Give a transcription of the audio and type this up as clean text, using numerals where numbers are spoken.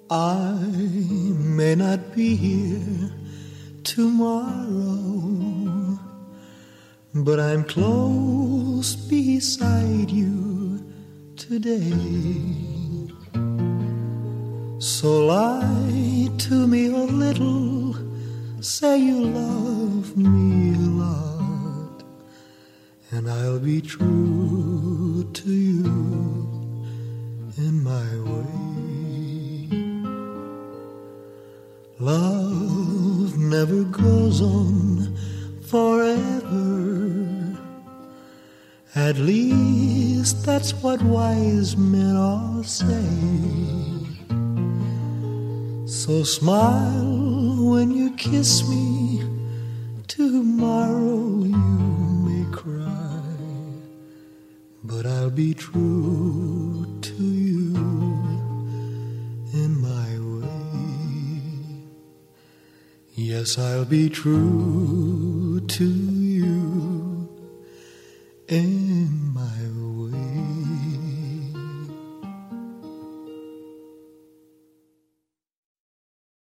I may not be here tomorrow, but I'm close beside you today. So lie to me a little, say you love me a lot, and I'll be true to you in my way. Love never goes on forever. At least that's what wise men all say. So smile when you kiss me. Tomorrow you may cry, but I'll be true to you in my way. Yes, I'll be true to you.